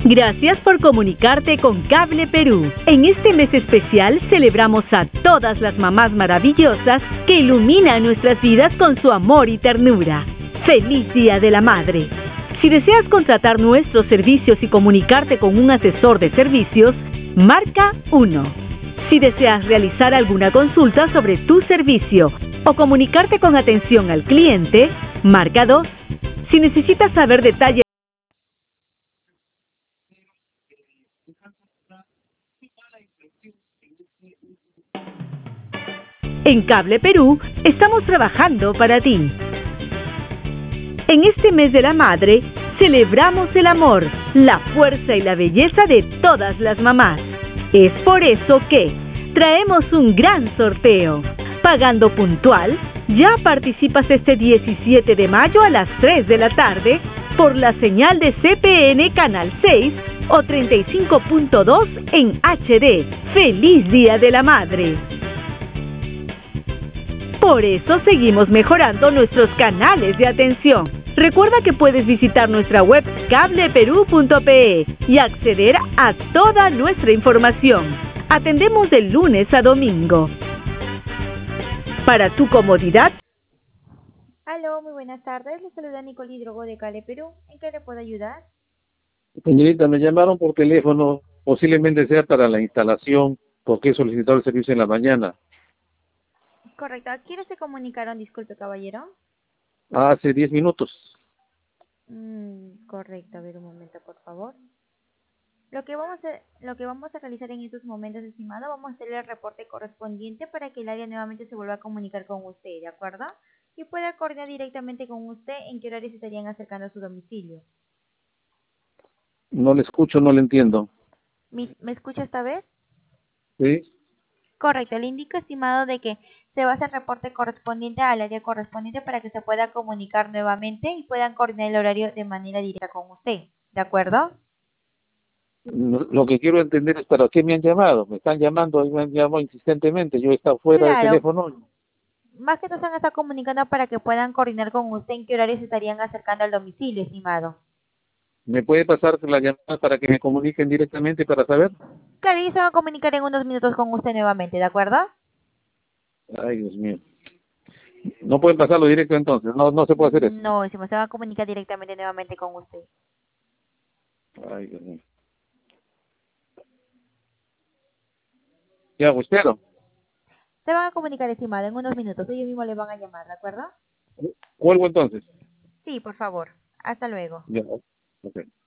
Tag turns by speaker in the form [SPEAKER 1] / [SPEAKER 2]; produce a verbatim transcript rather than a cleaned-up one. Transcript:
[SPEAKER 1] Gracias por comunicarte con Cable Perú. En este mes especial celebramos a todas las mamás maravillosas que iluminan nuestras vidas con su amor y ternura. ¡Feliz Día de la Madre! Si deseas contratar nuestros servicios y comunicarte con un asesor de servicios, marca uno. Si deseas realizar alguna consulta sobre tu servicio o comunicarte con atención al cliente, marca dos. Si necesitas saber detalles en Cable Perú, estamos trabajando para ti. En este mes de la madre, celebramos el amor, la fuerza y la belleza de todas las mamás. Es por eso que traemos un gran sorteo. Pagando puntual, ya participas este diecisiete de mayo a las tres de la tarde por la señal de C P N Canal seis o treinta y cinco punto dos en H D. ¡Feliz Día de la Madre! Por eso seguimos mejorando nuestros canales de atención. Recuerda que puedes visitar nuestra web cable perú punto pe y acceder a toda nuestra información. Atendemos de lunes a domingo. Para tu comodidad.
[SPEAKER 2] Aló, muy buenas tardes. Les saluda Nicole Hidrogo de Cable Perú. ¿En qué le puedo ayudar?
[SPEAKER 3] Señorita, me llamaron por teléfono, posiblemente sea para la instalación, porque he solicitado el servicio en la mañana.
[SPEAKER 2] Correcto. ¿A quiénes se comunicaron? Disculpe, caballero.
[SPEAKER 3] Hace diez minutos.
[SPEAKER 2] Mm, correcto. A ver, un momento, por favor. Lo que vamos a, lo que vamos a realizar en estos momentos, estimado, vamos a hacer el reporte correspondiente para que el área nuevamente se vuelva a comunicar con usted, ¿de acuerdo? Y pueda coordinar directamente con usted en qué horario se estarían acercando a su domicilio.
[SPEAKER 3] No le escucho, no le entiendo.
[SPEAKER 2] ¿Me, me escucha esta vez?
[SPEAKER 3] ¿Sí?
[SPEAKER 2] Correcto, le indico, estimado, de que se va a hacer reporte correspondiente al área correspondiente para que se pueda comunicar nuevamente y puedan coordinar el horario de manera directa con usted, ¿de acuerdo?
[SPEAKER 3] No, lo que quiero entender es para qué me han llamado. Me están llamando y me han llamado insistentemente. Yo he estado fuera del
[SPEAKER 2] Claro,
[SPEAKER 3] teléfono.
[SPEAKER 2] más que todo se van a estar comunicando para que puedan coordinar con usted en qué horario se estarían acercando al domicilio, estimado.
[SPEAKER 3] ¿Me puede pasar la llamada para que me comuniquen directamente para saber?
[SPEAKER 2] Claro, y se van a comunicar en unos minutos con usted nuevamente, ¿de acuerdo?
[SPEAKER 3] Ay, Dios mío. No pueden pasarlo directo entonces. No, no se puede hacer eso.
[SPEAKER 2] No, estimado, se van a comunicar directamente nuevamente con usted.
[SPEAKER 3] Ay, Dios mío. ¿Qué hago? Espero.
[SPEAKER 2] Se van a comunicar, estimado, en unos minutos. Ellos mismos le van a llamar, ¿de acuerdo?
[SPEAKER 3] Cuelgo entonces.
[SPEAKER 2] Sí, por favor. Hasta luego.
[SPEAKER 3] Ya, ok.